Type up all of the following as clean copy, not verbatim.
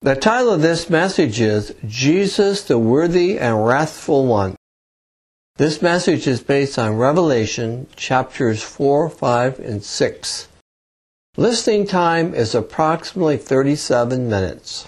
The title of this message is Jesus, the Worthy and Wrathful One. This message is based on Revelation chapters 4, 5, and 6. Listening time is approximately 37 minutes.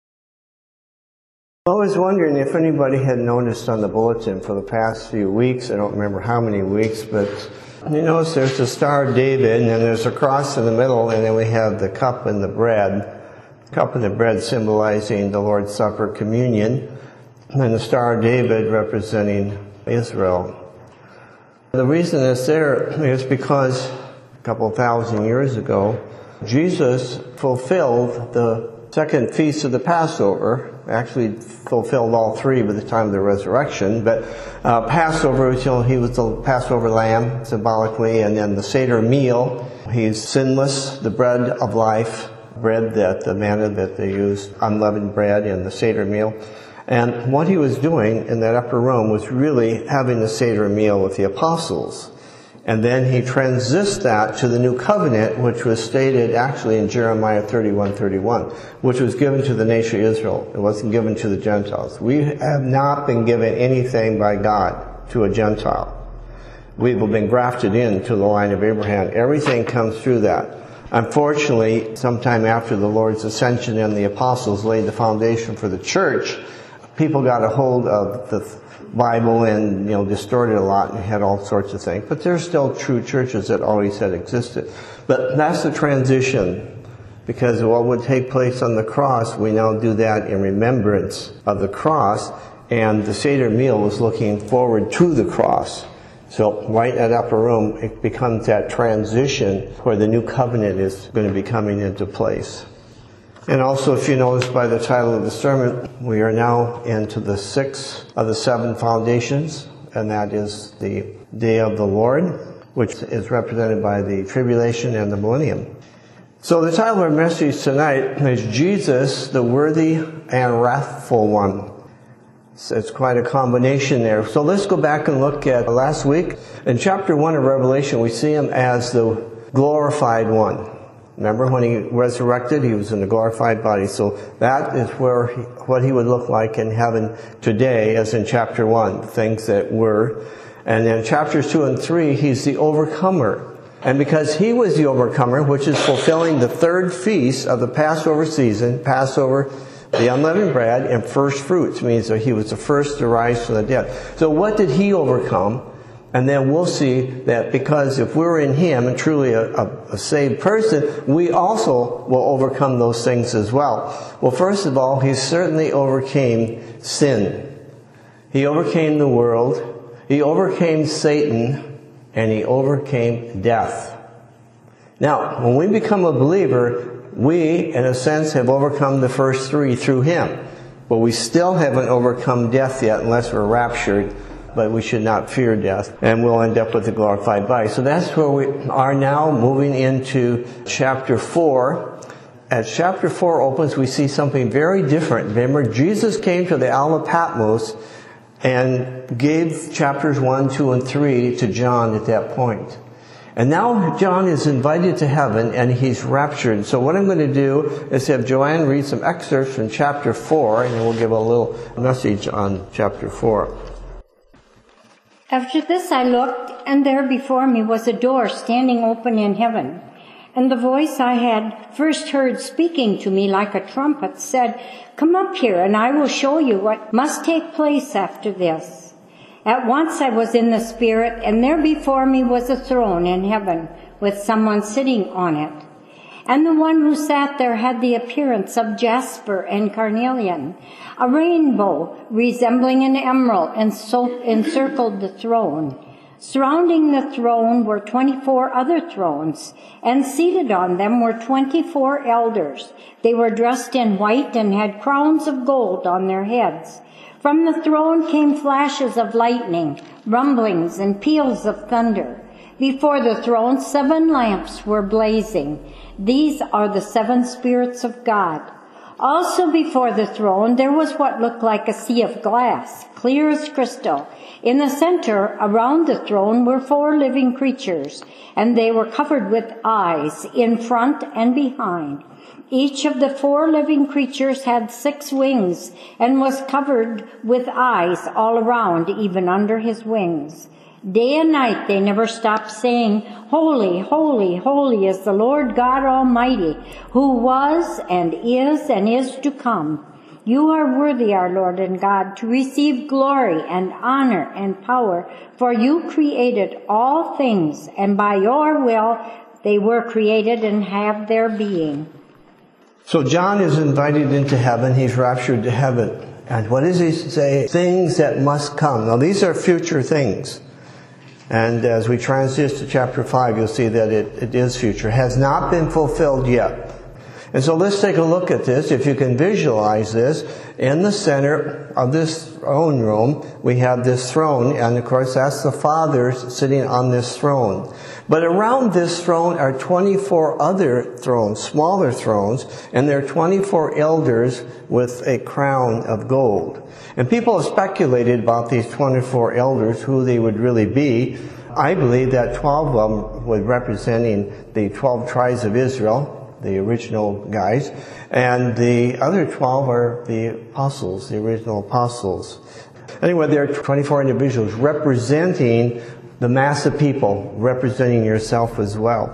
I was wondering if anybody had noticed on the bulletin for the past few weeks, I don't remember how many weeks, but you notice there's the Star of David, and then there's a cross in the middle, and then we have the cup and the bread. The cup and the bread symbolizing the Lord's Supper, communion, and the Star of David representing Israel. The reason it's there is because a couple thousand years ago, Jesus fulfilled the second feast of the Passover. Actually fulfilled all three by the time of the resurrection, but Passover, he was the Passover lamb symbolically, and then the Seder meal, he's sinless, the bread of life, bread that the manna that they used, unleavened bread in the Seder meal. And what he was doing in that upper room was really having the Seder meal with the apostles. And then he transits that to the new covenant, which was stated actually in Jeremiah 31:31, which was given to the nation of Israel. It wasn't given to the Gentiles. We have not been given anything by God to a Gentile. We've been grafted into the line of Abraham. Everything comes through that. Unfortunately, sometime after the Lord's ascension and the apostles laid the foundation for the church, people got a hold of the Bible and, distorted a lot and had all sorts of things. But there's still true churches that always had existed. But that's the transition. Because what would take place on the cross, we now do that in remembrance of the cross. And the Seder meal was looking forward to the cross. So right in that upper room, it becomes that transition where the new covenant is going to be coming into place. And also, if you notice by the title of the sermon, we are now into the sixth of the seven foundations, and that is the day of the Lord, which is represented by the tribulation and the millennium. So the title of our message tonight is Jesus, the Worthy and Wrathful One. So it's quite a combination there. So let's go back and look at last week. In chapter 1 of Revelation, we see him as the glorified one. Remember when he resurrected, he was in a glorified body. So that is what he would look like in heaven today, as in chapter 1, things that were. And then chapters 2 and 3, he's the overcomer. And because he was the overcomer, which is fulfilling the third feast of the Passover season, Passover, the unleavened bread, and first fruits, means that he was the first to rise from the dead. So what did he overcome? And then we'll see that because if we're in him and truly a saved person, we also will overcome those things as well. Well, first of all, he certainly overcame sin. He overcame the world. He overcame Satan. And he overcame death. Now, when we become a believer, we, in a sense, have overcome the first three through him. But we still haven't overcome death yet unless we're raptured. But we should not fear death, and we'll end up with a glorified body. So that's where we are now, moving into chapter 4. As chapter 4 opens, we see something very different. Remember, Jesus came to the Isle of Patmos and gave chapters 1, 2, and 3 to John at that point. And now John is invited to heaven, and he's raptured. So what I'm going to do is have Joanne read some excerpts from chapter 4, and then we'll give a little message on chapter 4. After this I looked, and there before me was a door standing open in heaven. And the voice I had first heard speaking to me like a trumpet said, "Come up here, and I will show you what must take place after this." At once I was in the Spirit, and there before me was a throne in heaven, with someone sitting on it. And the one who sat there had the appearance of jasper and carnelian. A rainbow resembling an emerald encircled the throne. Surrounding the throne were 24 other thrones, and seated on them were 24 elders. They were dressed in white and had crowns of gold on their heads. From the throne came flashes of lightning, rumblings, and peals of thunder. Before the throne 7 lamps were blazing. These are the 7 spirits of God. Also before the throne there was what looked like a sea of glass, clear as crystal. In the center, around the throne, were 4 living creatures, and they were covered with eyes in front and behind. Each of the 4 living creatures had 6 wings and was covered with eyes all around, even under his wings. Day and night they never stopped saying, "Holy, holy, holy is the Lord God Almighty, who was and is to come. You are worthy, our Lord and God, to receive glory and honor and power, for you created all things, and by your will they were created and have their being." So John is invited into heaven. He's raptured to heaven. And what does he say? Things that must come. Now these are future things. And as we transition to chapter 5, you'll see that it is future. Has not been fulfilled yet. And so let's take a look at this. If you can visualize this, in the center of this throne room, we have this throne, and of course that's the Father sitting on this throne. But around this throne are 24 other thrones, smaller thrones, and there are 24 elders with a crown of gold. And people have speculated about these 24 elders, who they would really be. I believe that 12 of them were representing the 12 tribes of Israel, the original guys, and the other 12 are the apostles, the original apostles. Anyway, there are 24 individuals representing the mass of people, representing yourself as well.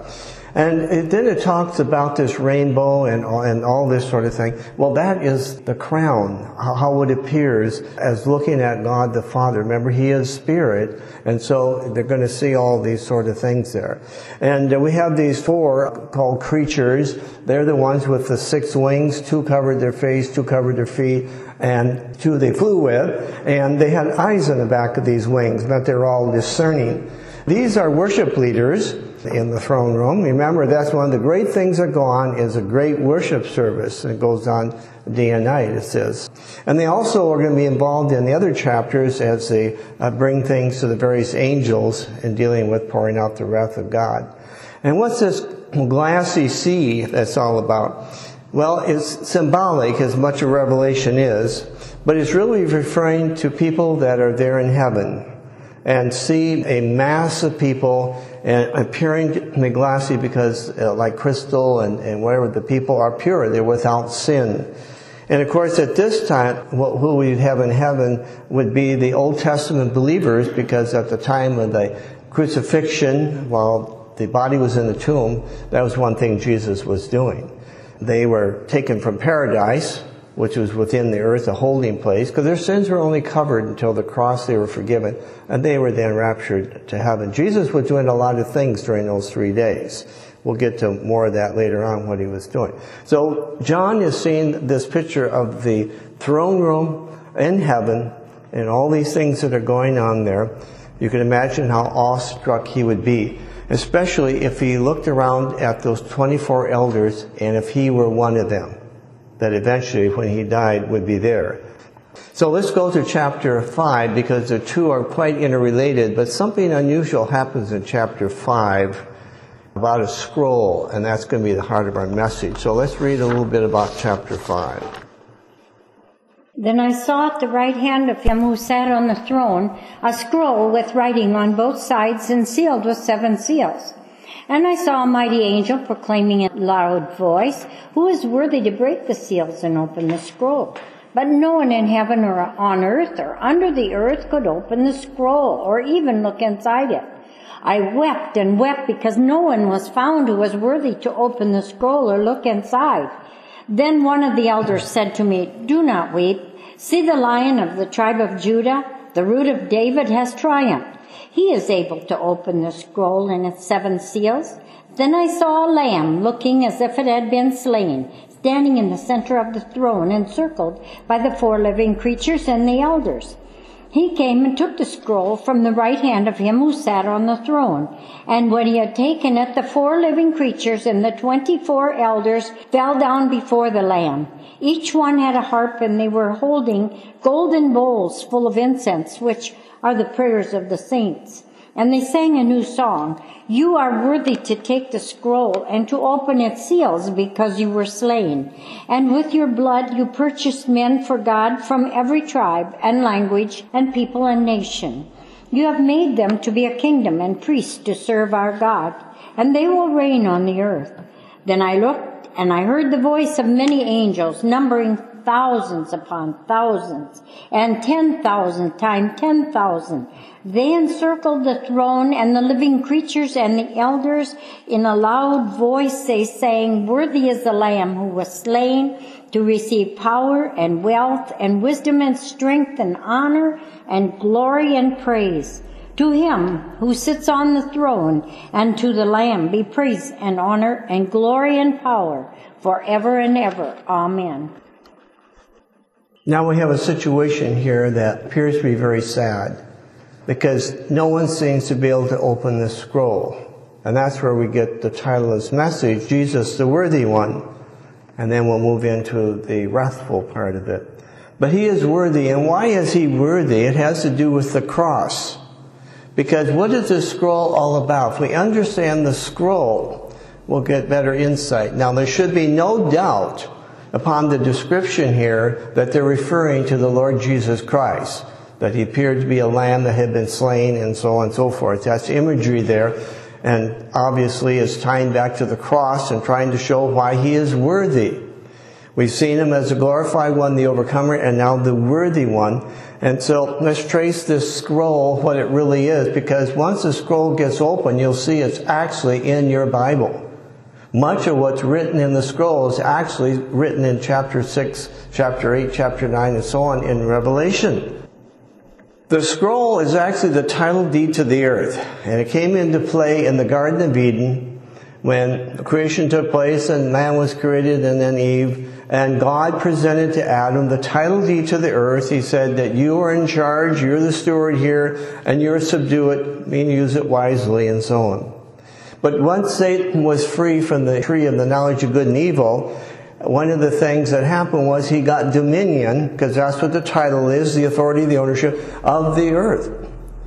And then it talks about this rainbow and all this sort of thing. Well, that is the crown, how it appears as looking at God the Father. Remember, He is Spirit, and so they're going to see all these sort of things there. And we have these 4 called creatures. They're the ones with the 6 wings. 2 covered their face, 2 covered their feet, and 2 they flew with. And they had eyes on the back of these wings, but they're all discerning. These are worship leaders in the throne room. Remember, that's one of the great things that go on, is a great worship service. It goes on day and night, it says. And they also are going to be involved in the other chapters as they bring things to the various angels in dealing with pouring out the wrath of God. And what's this glassy sea that's all about? Well, it's symbolic, as much of Revelation is, but it's really referring to people that are there in heaven and see a mass of people and appearing in the glassy because like crystal and whatever, the people are pure, they're without sin. And of course at this time, who we'd have in heaven would be the Old Testament believers, because at the time of the crucifixion, while the body was in the tomb, that was one thing Jesus was doing. They were taken from paradise, which was within the earth, a holding place, because their sins were only covered until the cross. They were forgiven, and they were then raptured to heaven. Jesus was doing a lot of things during those 3 days. We'll get to more of that later on, what he was doing. So John is seeing this picture of the throne room in heaven and all these things that are going on there. You can imagine how awestruck he would be, especially if he looked around at those 24 elders and if he were one of them, that eventually when he died would be there. So let's go to chapter 5, because the 2 are quite interrelated, but something unusual happens in chapter 5 about a scroll, and that's going to be the heart of our message. So let's read a little bit about chapter 5. Then I saw at the right hand of him who sat on the throne a scroll with writing on both sides and sealed with 7 seals. And I saw a mighty angel proclaiming in a loud voice, "Who is worthy to break the seals and open the scroll?" But no one in heaven or on earth or under the earth could open the scroll or even look inside it. I wept and wept because no one was found who was worthy to open the scroll or look inside. Then one of the elders said to me, "Do not weep. See, the Lion of the tribe of Judah, the Root of David, has triumphed. He is able to open the scroll and its 7 seals." Then I saw a lamb looking as if it had been slain, standing in the center of the throne, encircled by the 4 living creatures and the elders. He came and took the scroll from the right hand of him who sat on the throne. And when he had taken it, the 4 living creatures and the 24 elders fell down before the Lamb. Each one had a harp, and they were holding golden bowls full of incense, which are the prayers of the saints. And they sang a new song. You are worthy to take the scroll and to open its seals because you were slain. And with your blood you purchased men for God from every tribe and language and people and nation. You have made them to be a kingdom and priests to serve our God, and they will reign on the earth. Then I looked, and I heard the voice of many angels, numbering thousands upon thousands, and 10,000 times 10,000. They encircled the throne and the living creatures and the elders. In a loud voice they sang, Worthy is the Lamb who was slain to receive power and wealth and wisdom and strength and honor and glory and praise. To him who sits on the throne and to the Lamb be praise and honor and glory and power forever and ever. Amen. Now we have a situation here that appears to be very sad, because no one seems to be able to open this scroll. And that's where we get the title of this message, Jesus the Worthy One. And then we'll move into the wrathful part of it. But he is worthy. And why is he worthy? It has to do with the cross. Because what is this scroll all about? If we understand the scroll, we'll get better insight. Now, there should be no doubt upon the description here that they're referring to the Lord Jesus Christ, that he appeared to be a lamb that had been slain and so on and so forth. That's imagery there, and obviously is tying back to the cross and trying to show why he is worthy. We've seen him as the glorified one, the overcomer, and now the worthy one. And so let's trace this scroll, what it really is, because once the scroll gets open, you'll see it's actually in your Bible. Much of what's written in the scroll is actually written in chapter 6, chapter 8, chapter 9, and so on in Revelation. The scroll is actually the title deed to the earth, and it came into play in the Garden of Eden when creation took place and man was created and then Eve, and God presented to Adam the title deed to the earth. He said that you are in charge, you're the steward here, and you're to subdue it, meaning use it wisely, and so on. But once Satan was free from the tree of the knowledge of good and evil, one of the things that happened was he got dominion, because that's what the title is, the authority, the ownership of the earth.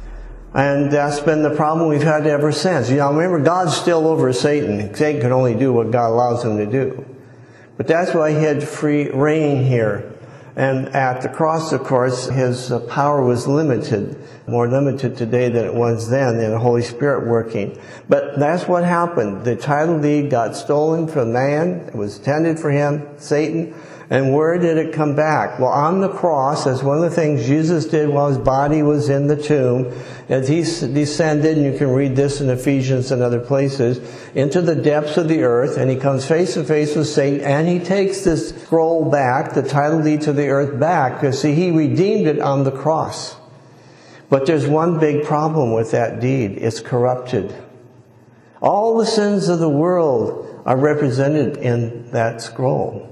And that's been the problem we've had ever since. You know, remember, God's still over Satan. Satan can only do what God allows him to do. But that's why he had free reign here. And at the cross, of course, his power was limited, more limited today than it was then, in the Holy Spirit working. But that's what happened. The title deed got stolen from man. It was intended for him, Satan. And where did it come back? Well, on the cross, that's one of the things Jesus did while his body was in the tomb. As he descended, and you can read this in Ephesians and other places, into the depths of the earth, and he comes face to face with Satan, and he takes this scroll back, the title deed to the earth back, because see, he redeemed it on the cross. But there's one big problem with that deed. It's corrupted. All the sins of the world are represented in that scroll.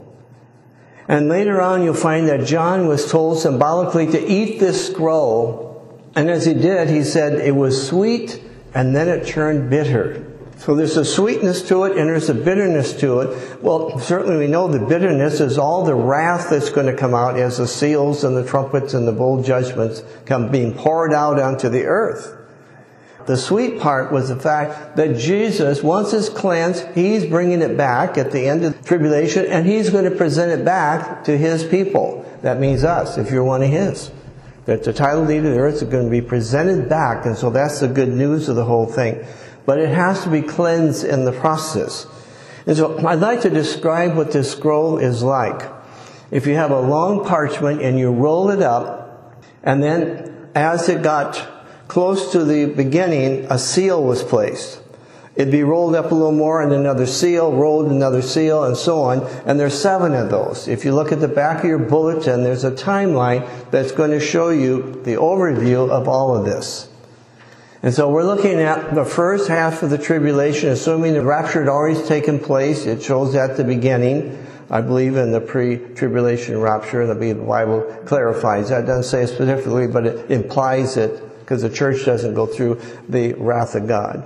And later on you'll find that John was told symbolically to eat this scroll. And as he did, he said it was sweet and then it turned bitter. So there's a sweetness to it and there's a bitterness to it. Well, certainly we know the bitterness is all the wrath that's going to come out as the seals and the trumpets and the bowl judgments come being poured out onto the earth. The sweet part was the fact that Jesus, once it's cleansed, he's bringing it back at the end of the tribulation, and he's going to present it back to his people. That means us, if you're one of his. That the title deed of the earth is going to be presented back, and so that's the good news of the whole thing. But it has to be cleansed in the process. And so I'd like to describe what this scroll is like. If you have a long parchment and you roll it up, and then as it got close to the beginning, a seal was placed. It'd be rolled up a little more and another seal, rolled another seal, and so on. And there's 7 of those. If you look at the back of your bulletin, there's a timeline that's going to show you the overview of all of this. And so we're looking at the first half of the tribulation, assuming the rapture had already taken place. It shows at the beginning, I believe, in the pre-tribulation rapture. The Bible clarifies that. It doesn't say it specifically, but it implies it, because the church doesn't go through the wrath of God.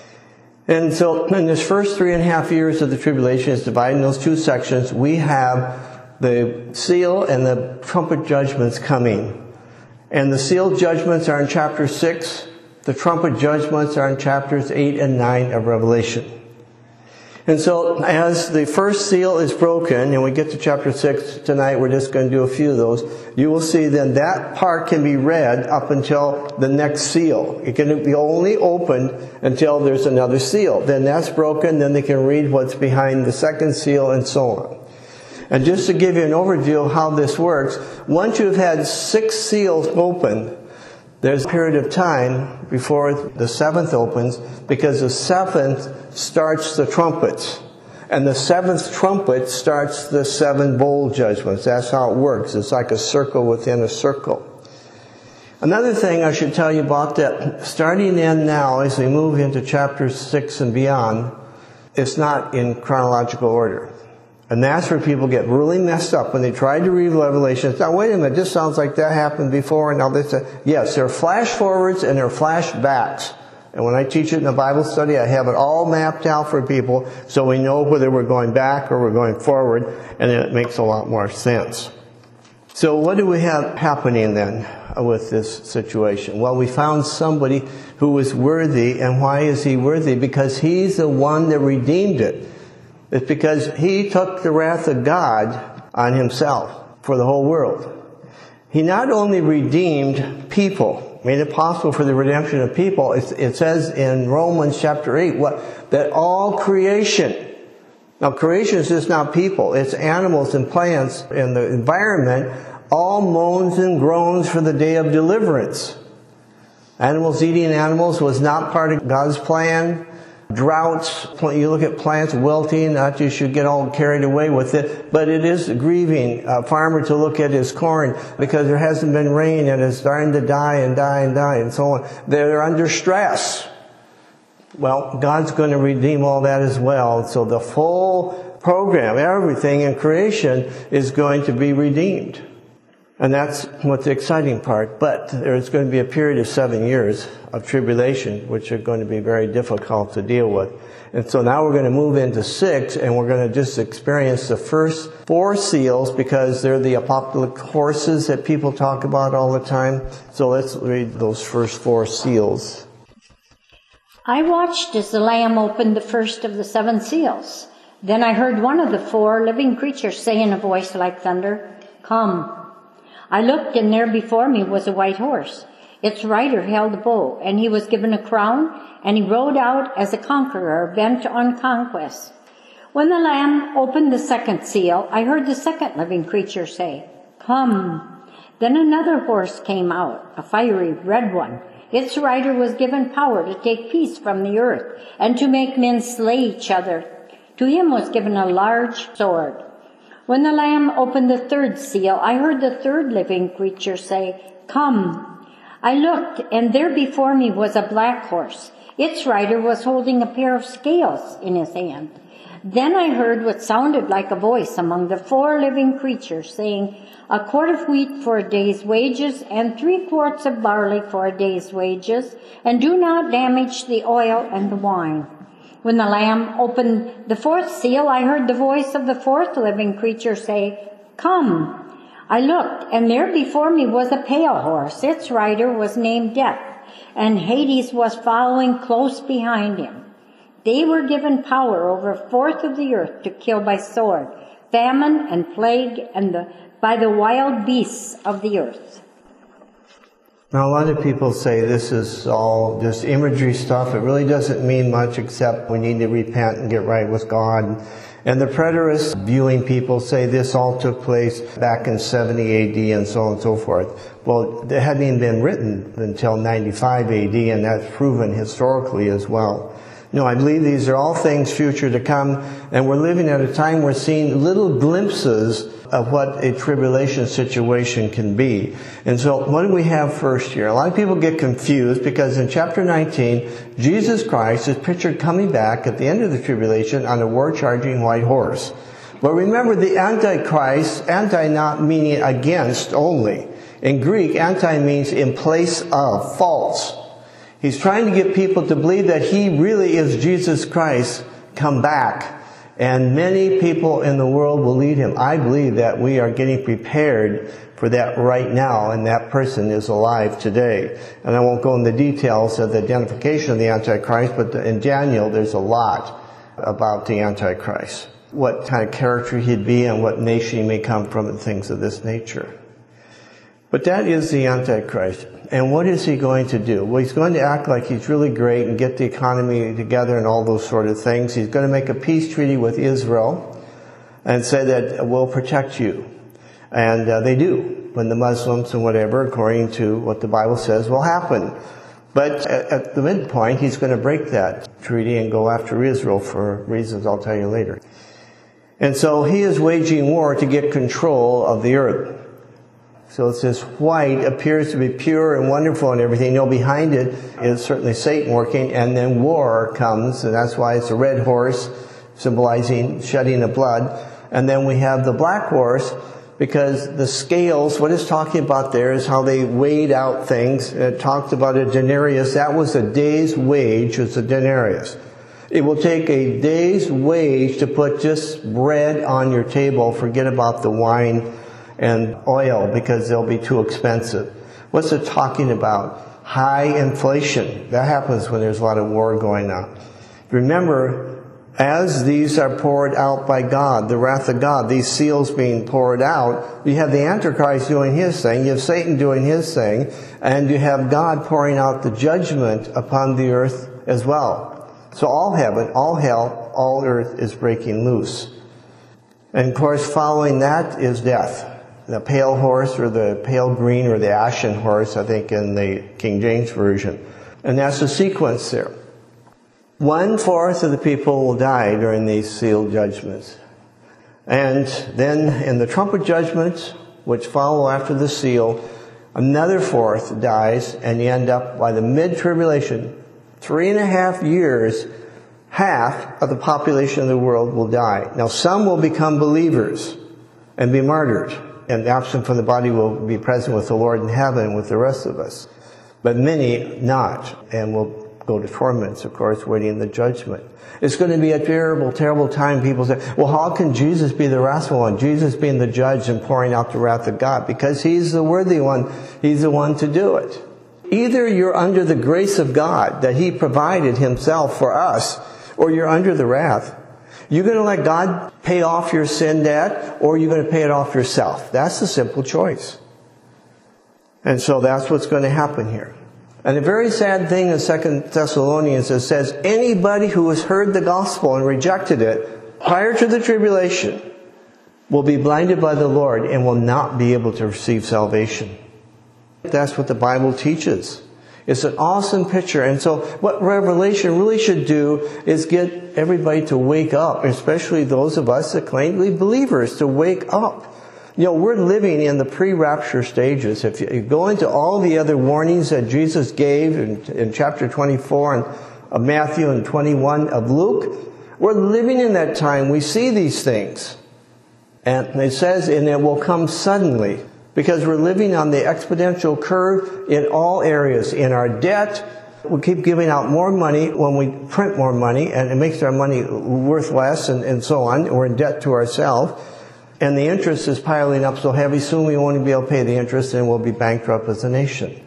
And so in this first 3.5 years of the tribulation, is divided in those 2 sections. We have the seal and the trumpet judgments coming. And the seal judgments are in chapter 6 The trumpet judgments are in chapters 8 and 9 of Revelation. And so as the first seal is broken, and we get to chapter 6 tonight, we're just going to do a few of those, you will see then that part can be read up until the next seal. It can be only opened until there's another seal. Then that's broken, then they can read what's behind the second seal and so on. And just to give you an overview of how this works, once you've had 6 seals open, there's a period of time before the 7th opens, because the 7th starts the trumpets. And the 7th trumpet starts the 7 bowl judgments. That's how it works. It's like a circle within a circle. Another thing I should tell you about that, starting in now, as we move into chapter 6 and beyond, it's not in chronological order. And that's where people get really messed up when they try to read Revelation. Now, wait a minute, this sounds like that happened before, and now this. Yes, there are flash forwards and there are flash backs. And when I teach it in the Bible study, I have it all mapped out for people so we know whether we're going back or we're going forward, and it makes a lot more sense. So what do we have happening then with this situation? Well, we found somebody who was worthy, and why is he worthy? Because he's the one that redeemed it. It's because he took the wrath of God on himself for the whole world. He not only redeemed people, made it possible for the redemption of people. It says in Romans chapter 8 that all creation, now creation is just not people, it's animals and plants and the environment, all moans and groans for the day of deliverance. Animals eating animals was not part of God's plan. Droughts, you look at plants wilting, not you should get all carried away with it, but it is grieving a farmer to look at his corn because there hasn't been rain and it's starting to die and so on. They're under stress. Well, God's going to redeem all that as well. So the full program, everything in creation is going to be redeemed. And that's what's the exciting part. But there's going to be a period of 7 years of tribulation, which are going to be very difficult to deal with. And so now we're going to move into 6, and we're going to just experience the first 4 seals, because they're the apocalyptic horses that people talk about all the time. So let's read those first 4 seals. I watched as the Lamb opened the first of the 7 seals. Then I heard one of the 4 living creatures say in a voice like thunder, "Come." I looked, and there before me was a white horse. Its rider held a bow, and he was given a crown, and he rode out as a conqueror bent on conquest. When the Lamb opened the 2nd seal, I heard the 2nd living creature say, "Come." Then another horse came out, a fiery red one. Its rider was given power to take peace from the earth, and to make men slay each other. To him was given a large sword. When the Lamb opened the 3rd seal, I heard the 3rd living creature say, "Come." I looked, and there before me was a black horse. Its rider was holding a pair of scales in his hand. Then I heard what sounded like a voice among the 4 living creatures saying, "A quart of wheat for a day's wages, and 3 quarts of barley for a day's wages, and do not damage the oil and the wine." When the Lamb opened the 4th seal, I heard the voice of the 4th living creature say, "Come." I looked, and there before me was a pale horse. Its rider was named Death, and Hades was following close behind him. They were given power over a fourth of the earth to kill by sword, famine, and plague, and by the wild beasts of the earth. Now, a lot of people say this is all just imagery stuff. It really doesn't mean much, except we need to repent and get right with God. And the preterist viewing people say this all took place back in 70 AD and so on and so forth. Well, it hadn't even been written until 95 AD, and that's proven historically as well. No, I believe these are all things future to come, and we're living at a time we're seeing little glimpses of what a tribulation situation can be. And so what do we have first here? A lot of people get confused because in chapter 19, Jesus Christ is pictured coming back at the end of the tribulation on a war-charging white horse. But remember, the Antichrist, anti not meaning against only. In Greek, anti means in place of, false. He's trying to get people to believe that he really is Jesus Christ come back. And many people in the world will lead him. I believe that we are getting prepared for that right now, and that person is alive today. And I won't go into the details of the identification of the Antichrist, but in Daniel there's a lot about the Antichrist. What kind of character he'd be and what nation he may come from and things of this nature. But that is the Antichrist. And what is he going to do? Well, he's going to act like he's really great and get the economy together and all those sort of things. He's going to make a peace treaty with Israel and say that we'll protect you. And they do, when the Muslims and whatever, according to what the Bible says, will happen. But at the midpoint, he's going to break that treaty and go after Israel for reasons I'll tell you later. And so he is waging war to get control of the earth. So it's this white, appears to be pure and wonderful and everything. You know, behind it is certainly Satan working, and then war comes, and that's why it's a red horse, symbolizing shedding of blood. And then we have the black horse, because the scales, what it's talking about there is how they weighed out things. It talks about a denarius. That was a day's wage, was a denarius. It will take a day's wage to put just bread on your table. Forget about the wine and oil, because they'll be too expensive. What's it talking about? High inflation. That happens when there's a lot of war going on. Remember, as these are poured out by God, the wrath of God, these seals being poured out, you have the Antichrist doing his thing, you have Satan doing his thing, and you have God pouring out the judgment upon the earth as well. So all heaven, all hell, all earth is breaking loose. And of course, following that is death. The pale horse, or the pale green, or the ashen horse, I think in the King James Version. And that's the sequence there. 1/4 of the people will die during these sealed judgments. And then in the trumpet judgments, which follow after the seal, another 1/4 dies, and you end up by the mid-tribulation, 3.5 years, half of the population of the world will die. Now some will become believers and be martyred, and absent from the body will be present with the Lord in heaven with the rest of us. But many not, and will go to torments, of course, waiting the judgment. It's going to be a terrible, terrible time. People say, well, how can Jesus be the wrathful one? Jesus being the judge and pouring out the wrath of God. Because he's the worthy one. He's the one to do it. Either you're under the grace of God that he provided himself for us, or you're under the wrath. You're going to let God pay off your sin debt, or you're going to pay it off yourself. That's the simple choice. And so that's what's going to happen here. And a very sad thing in 2 Thessalonians, it says, anybody who has heard the gospel and rejected it prior to the tribulation will be blinded by the Lord and will not be able to receive salvation. That's what the Bible teaches. It's an awesome picture. And so what Revelation really should do is get everybody to wake up, especially those of us that claim to be believers, to wake up. You know, we're living in the pre-rapture stages. If you go into all the other warnings that Jesus gave in chapter 24 of Matthew and 21 of Luke, we're living in that time. We see these things. And it says, and it will come suddenly. Because we're living on the exponential curve in all areas. In our debt, we keep giving out more money when we print more money, and it makes our money worth less, and so on. We're in debt to ourselves. And the interest is piling up so heavy, soon we won't be able to pay the interest, and we'll be bankrupt as a nation.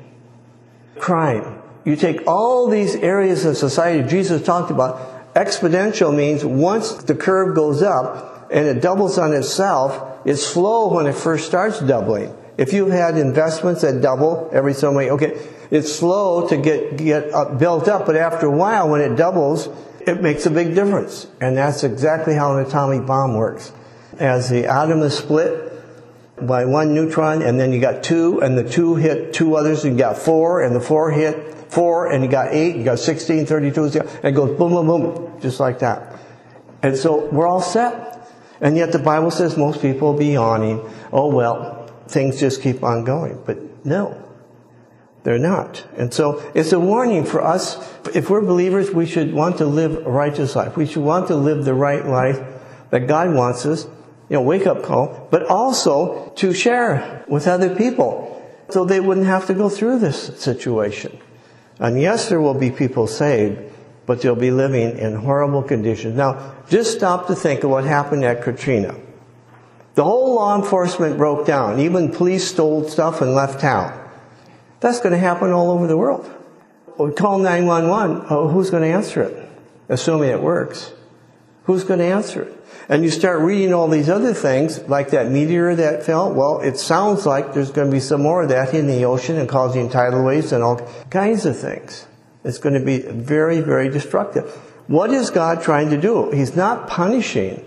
Crime. You take all these areas of society Jesus talked about. Exponential means once the curve goes up and it doubles on itself, it's slow when it first starts doubling. If you've had investments that double every so many, okay, it's slow to get built up, but after a while when it doubles, it makes a big difference. And that's exactly how an atomic bomb works. As the atom is split by one neutron, and then you got two, and the two hit two others, and you got four, and the four hit four, and you got 8, you got 16, 32, and it goes boom, boom, boom, just like that. And so we're all set. And yet the Bible says most people will be yawning, oh well, things just keep on going. But no, they're not. And so it's a warning for us. If we're believers, we should want to live a righteous life. We should want to live the right life that God wants us. You know, wake up call, but also to share with other people so they wouldn't have to go through this situation. And yes, there will be people saved, but they'll be living in horrible conditions. Now, just stop to think of what happened at Katrina. The whole law enforcement broke down. Even police stole stuff and left town. That's going to happen all over the world. We call 911. Oh, who's going to answer it? Assuming it works. Who's going to answer it? And you start reading all these other things, like that meteor that fell. Well, it sounds like there's going to be some more of that in the ocean and causing tidal waves and all kinds of things. It's going to be very, very destructive. What is God trying to do? He's not punishing.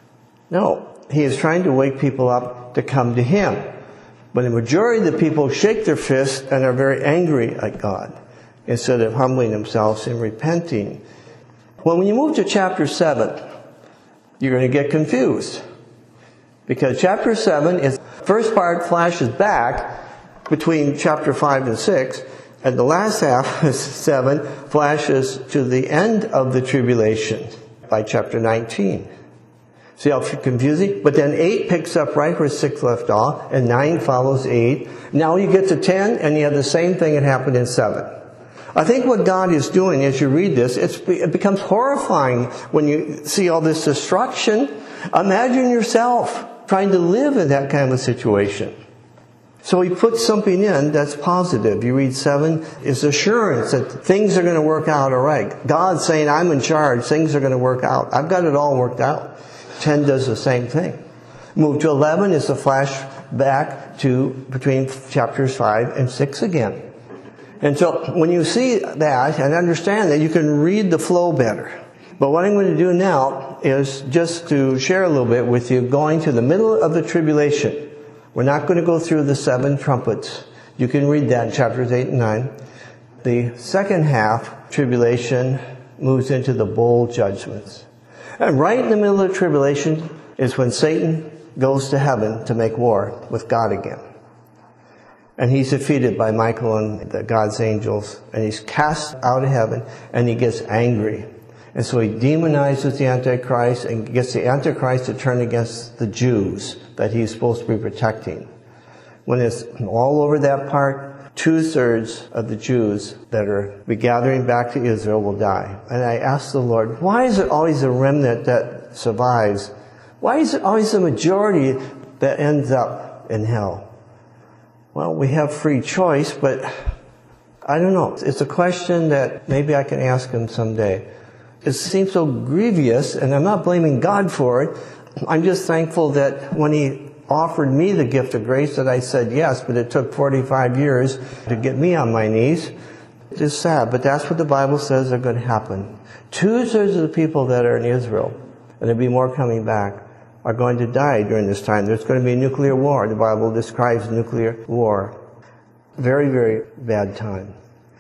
No. He is trying to wake people up to come to Him. But the majority of the people shake their fists and are very angry at God instead of humbling themselves and repenting. Well, when you move to chapter 7, you're going to get confused. Because chapter 7 is, first part flashes back between chapter 5 and 6, and the last half, 7, flashes to the end of the tribulation by chapter 19. See how confusing? But then 8 picks up right where 6 left off, and 9 follows 8. Now you get to 10, and you have the same thing that happened in 7. I think what God is doing as you read this, it becomes horrifying when you see all this destruction. Imagine yourself trying to live in that kind of a situation. So He puts something in that's positive. You read 7, it's assurance that things are going to work out all right. God's saying, I'm in charge, things are going to work out. I've got it all worked out. 10 does the same thing. Move to 11 is a flash back to between chapters 5 and 6 again. And so when you see that and understand that, you can read the flow better. But what I'm going to do now is just to share a little bit with you, going to the middle of the tribulation. We're not going to go through the 7 trumpets. You can read that in chapters 8 and 9. The second half, tribulation, moves into the bowl judgments. And right in the middle of the tribulation is when Satan goes to heaven to make war with God again. And he's defeated by Michael and God's angels. And he's cast out of heaven, and he gets angry. And so he demonizes the Antichrist and gets the Antichrist to turn against the Jews that he's supposed to be protecting. When it's all over that part, 2/3 of the Jews that are be gathering back to Israel will die. And I asked the Lord, why is it always a remnant that survives? Why is it always the majority that ends up in hell? Well, we have free choice, but I don't know. It's a question that maybe I can ask Him someday. It seems so grievous, and I'm not blaming God for it. I'm just thankful that when He offered me the gift of grace that I said yes, but it took 45 years to get me on my knees. It's sad, but that's what the Bible says are going to happen. 2/3 of the people that are in Israel, and there'll be more coming back, are going to die during this time. There's going to be a nuclear war. The Bible describes nuclear war. Very, very bad time.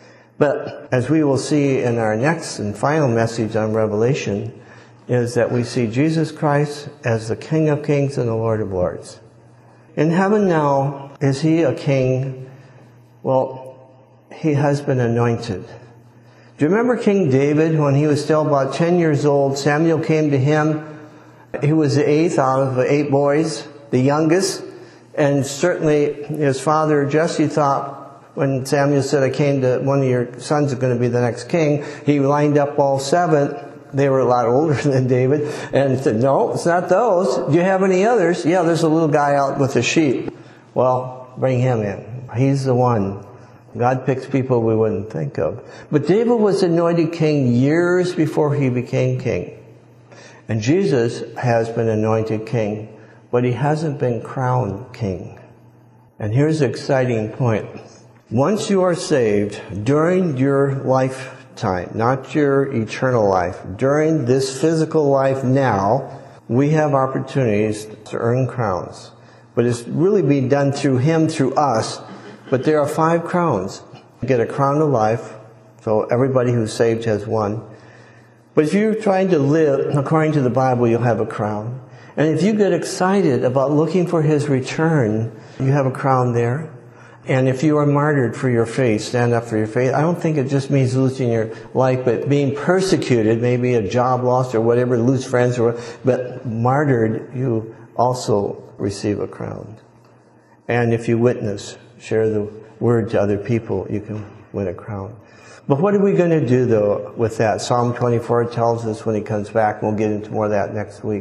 But as we will see in our next and final message on Revelation, is that we see Jesus Christ as the King of Kings and the Lord of Lords. In heaven now, is He a king? Well, He has been anointed. Do you remember King David when he was still about 10 years old? Samuel came to him. He was the 8th out of the 8 boys, the youngest. And certainly his father Jesse thought, when Samuel said, I came to one of your sons is going to be the next king, he lined up all 7. They were a lot older than David, and said, no, it's not those. Do you have any others? Yeah, there's a little guy out with the sheep. Well, bring him in. He's the one. God picks people we wouldn't think of. But David was anointed king years before he became king. And Jesus has been anointed king, but He hasn't been crowned king. And here's the exciting point. Once you are saved, during your lifetime, not your eternal life, during this physical life now, we have opportunities to earn crowns. But it's really being done through Him, through us. But there are 5 crowns. You get a crown of life, so everybody who's saved has one. But if you're trying to live according to the Bible, you'll have a crown. And if you get excited about looking for His return, you have a crown there. And if you are martyred for your faith, stand up for your faith, I don't think it just means losing your life, but being persecuted, maybe a job loss or whatever, lose friends, but martyred, you also receive a crown. And if you witness, share the word to other people, you can win a crown. But what are we going to do, though, with that? Psalm 24 tells us when He comes back, we'll get into more of that next week,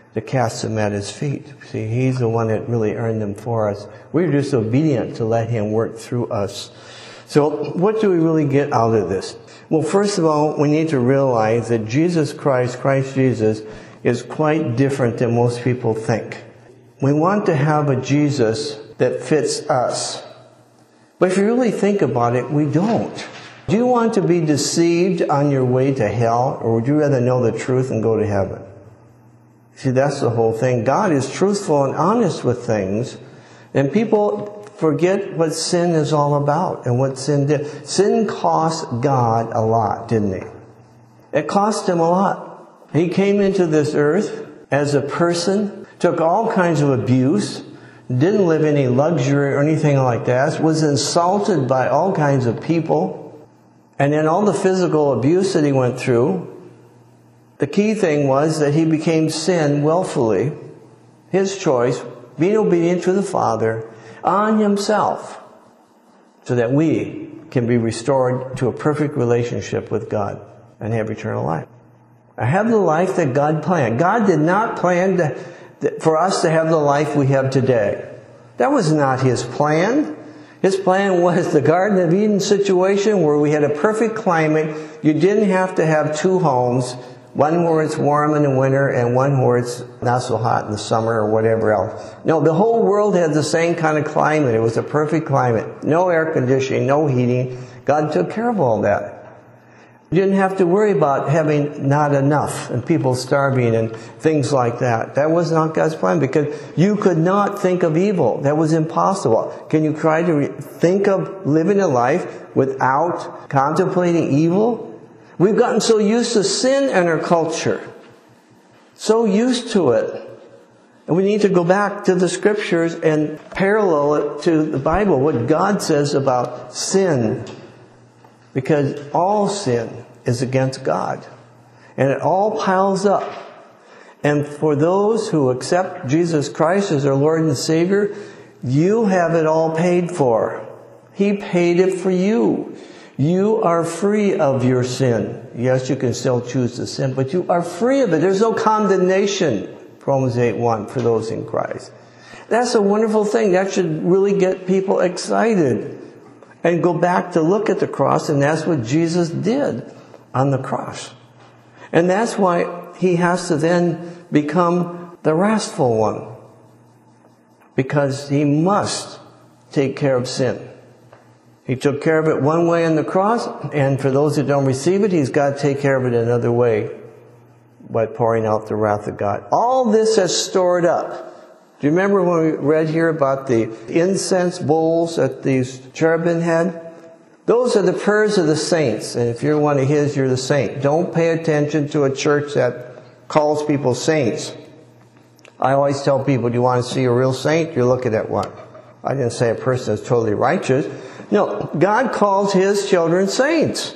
to cast them at his feet. See, he's the one that really earned them for us. We're just obedient to let him work through us. So what do we really get out of this? Well, first of all, we need to realize that Jesus Christ, Christ Jesus, is quite different than most people think. We want to have a Jesus that fits us. But if you really think about it, we don't. Do you want to be deceived on your way to hell, or would you rather know the truth and go to heaven? See, that's the whole thing. God is truthful and honest with things, and people forget what sin is all about and what sin did. Sin cost God a lot, didn't it? It cost him a lot. He came into this earth as a person, took all kinds of abuse, didn't live any luxury or anything like that, was insulted by all kinds of people, and then all the physical abuse that he went through. The key thing was that he became sin willfully, his choice, being obedient to the Father, on himself, so that we can be restored to a perfect relationship with God and have eternal life. I have the life that God planned. God did not plan for us to have the life we have today. That was not his plan. His plan was the Garden of Eden situation where we had a perfect climate. You didn't have to have two homes, one where it's warm in the winter and one where it's not so hot in the summer or whatever else. No, the whole world had the same kind of climate. It was a perfect climate. No air conditioning, no heating. God took care of all that. You didn't have to worry about having not enough and people starving and things like that. That was not God's plan, because you could not think of evil. That was impossible. Can you try to think of living a life without contemplating evil? We've gotten so used to sin in our culture. So used to it. And we need to go back to the scriptures and parallel it to the Bible, what God says about sin. Because all sin is against God. And it all piles up. And for those who accept Jesus Christ as their Lord and Savior, you have it all paid for. He paid it for you. You are free of your sin. Yes, you can still choose to sin, but you are free of it. There's no condemnation, Romans 8:1, for those in Christ. That's a wonderful thing. That should really get people excited. And go back to look at the cross, and that's what Jesus did on the cross. And that's why he has to then become the wrathful one. Because he must take care of sin. He took care of it one way on the cross, and for those that don't receive it, he's got to take care of it another way by pouring out the wrath of God. All this has stored up. Do you remember when we read here about the incense bowls that these cherubim had? Those are the prayers of the saints. And if you're one of his, you're the saint. Don't pay attention to a church that calls people saints. I always tell people, do you want to see a real saint? You're looking at one. I didn't say a person is totally righteous. No, God calls his children saints.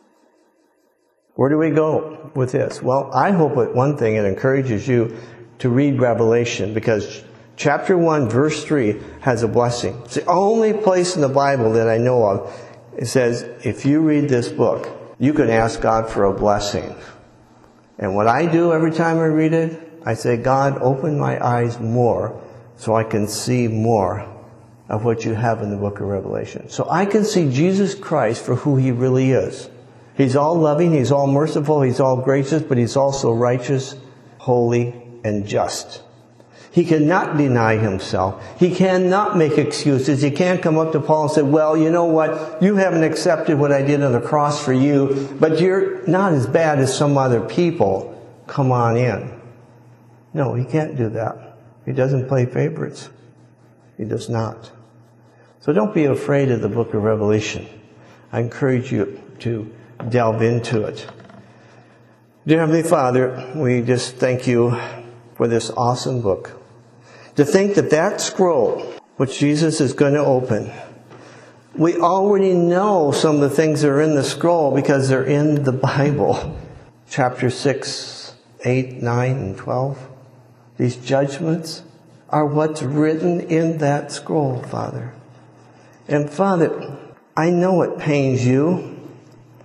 Where do we go with this? Well, I hope that one thing, it encourages you to read Revelation, because chapter 1, verse 3 has a blessing. It's the only place in the Bible that I know of. It says, if you read this book, you can ask God for a blessing. And what I do every time I read it, I say, God, open my eyes more so I can see more of what you have in the book of Revelation. So I can see Jesus Christ for who he really is. He's all loving, he's all merciful, he's all gracious, but he's also righteous, holy, and just. He cannot deny himself. He cannot make excuses. He can't come up to Paul and say, well, you know what? You haven't accepted what I did on the cross for you, but you're not as bad as some other people. Come on in. No, he can't do that. He doesn't play favorites. He does not. So don't be afraid of the book of Revelation. I encourage you to delve into it. Dear Heavenly Father, we just thank you for this awesome book. To think that that scroll, which Jesus is going to open, we already know some of the things that are in the scroll because they're in the Bible. Chapter 6, 8, 9, and 12. These judgments are what's written in that scroll, Father. And Father, I know it pains you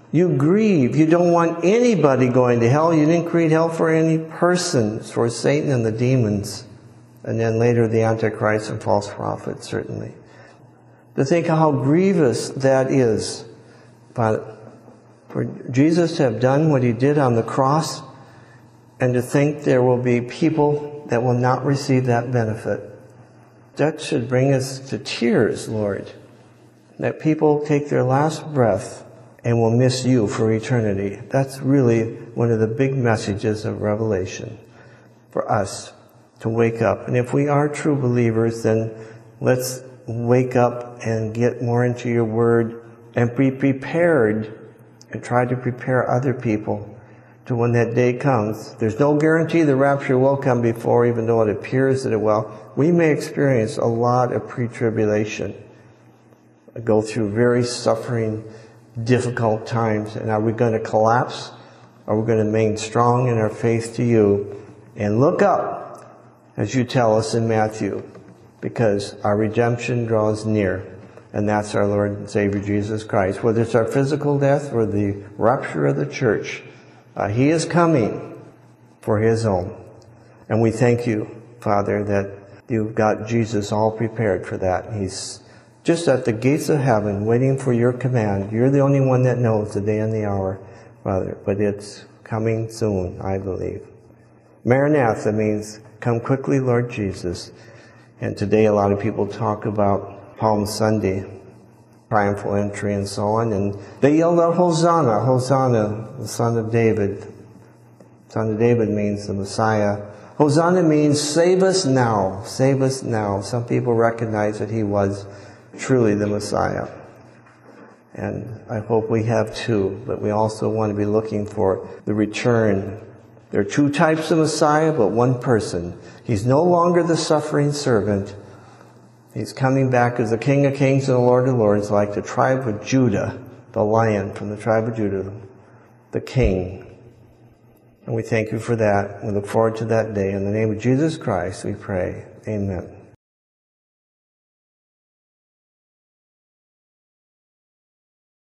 You grieve. You don't want anybody going to hell. You didn't create hell for any person. It's for Satan and the demons. And then later the Antichrist and false prophets, certainly. To think how grievous that is. But for Jesus to have done what he did on the cross, and to think there will be people that will not receive that benefit. That should bring us to tears, Lord. That people take their last breath and will miss you for eternity. That's really one of the big messages of Revelation for us to wake up. And if we are true believers, then let's wake up and get more into your word and be prepared and try to prepare other people to when that day comes. There's no guarantee the rapture will come before, even though it appears that it will. We may experience a lot of pre-tribulation, go through very suffering, difficult times. And are we going to collapse? Are we going to remain strong in our faith to you and look up, as you tell us in Matthew, because our redemption draws near. And that's our Lord and Savior Jesus Christ. Whether it's our physical death or the rapture of the church, he is coming for his own. And we thank you, Father, that you've got Jesus all prepared for that. He's just at the gates of heaven waiting for your command. You're the only one that knows the day and the hour, Father. But it's coming soon, I believe. Maranatha means come quickly, Lord Jesus. And today a lot of people talk about Palm Sunday, triumphal entry and so on, and they yelled out, Hosanna, Hosanna, the Son of David. Son of David means the Messiah. Hosanna means save us now, save us now. Some people recognize that he was truly the Messiah. And I hope we have too, but we also want to be looking for the return. There are two types of Messiah, but one person. He's no longer the suffering servant. He's coming back as the King of Kings and the Lord of Lords, like the tribe of Judah, the Lion from the tribe of Judah, the King. And we thank you for that. We look forward to that day. In the name of Jesus Christ, we pray. Amen.